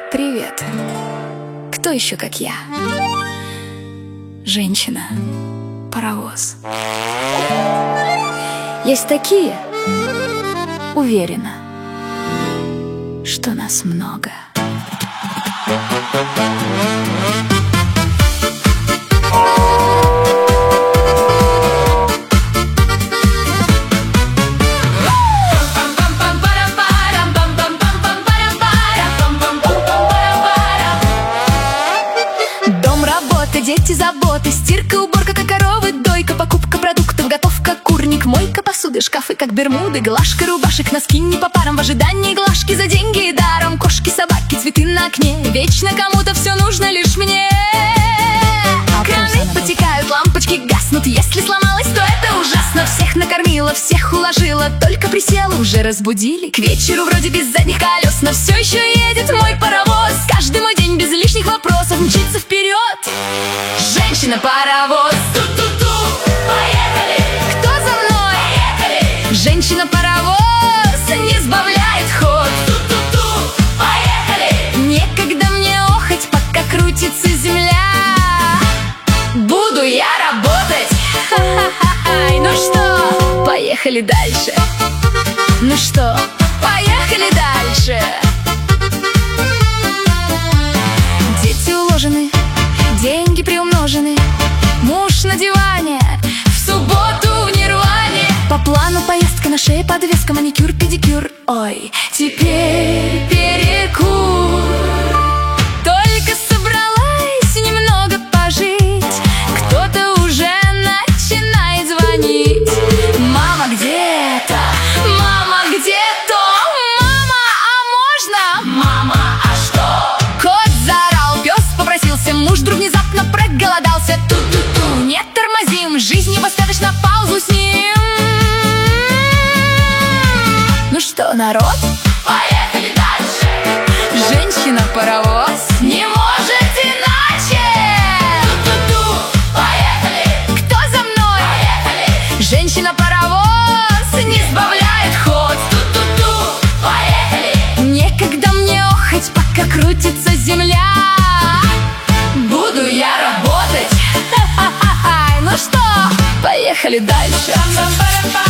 Привет. Кто еще, как я? Женщина, паровоз. Есть такие, уверена, что нас много. Дети, заботы, стирка, уборка, как коровы, дойка, покупка продуктов, готовка, курник, мойка посуды, шкафы, как бермуды, глажка рубашек, носки не по парам, в ожидании глажки за деньги и даром, кошки, собаки, цветы на окне, вечно кому-то все нужно, лишь мне. Краны потекают, лампочки гаснут, если сломалась, то это ужасно. Всех накормила, всех уложила, только присела, уже разбудили. К вечеру вроде без задних колес, но все еще едет мой паровоз. Каждый мой день без лишних вопросов мчится вперед. Женщина-паровоз, ту-ту-ту, поехали! Кто за мной? Поехали! Женщина-паровоз не сбавляет ход. Ту-ту-ту, поехали! Некогда мне охоть, пока крутится земля. Буду я работать! Ха-ха-ха-ха! Ну что, поехали дальше? Ну что, поехали дальше? Дети уложены, деньги приумножены, муж на диване, в субботу в нирване. По плану поездка, на шее подвеска, маникюр, педикюр. Ой, теперь перекур. Только собралась немного пожить, кто-то уже начинает звонить. Мама где-то, мама где-то, мама, а можно? Мама, а что? Кот заорал, пес попросился, муж вдруг внезапно проголодался. Ту-ту-ту, не тормозим, жизнь не поставишь на паузу с ним. Ну что, народ, поехали дальше. Женщина-паровоз не может иначе. Ту-ту-ту, поехали. Кто за мной? Поехали. Женщина-паровоз не сбавляет ход. Ту-ту-ту, поехали. Некогда мне охоть, пока крутится земля. Буду я работать. Ха-ха-ха-ха. Ну что, поехали дальше.